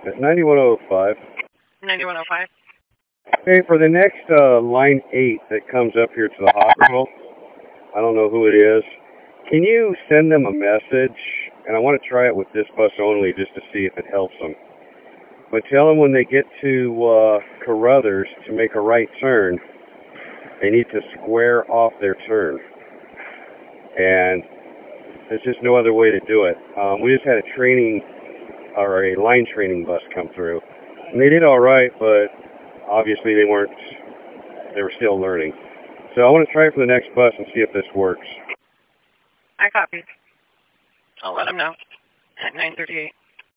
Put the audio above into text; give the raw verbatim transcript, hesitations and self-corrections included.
ninety-one oh five. ninety-one oh five. Hey, for the next uh, line eight that comes up here to the hospital, I don't know who it is. Can you send them a message? And I want to try it with this bus only just to see if it helps them. But tell them when they get to uh, Carruthers to make a right turn, they need to square off their turn. And there's just no other way to do it. Um, we just had a training, or a line training bus come through. And they did all right, but obviously they weren't, they were still learning. So I want to try it for the next bus and see if this works. I copy. I'll let them know at nine thirty-eight.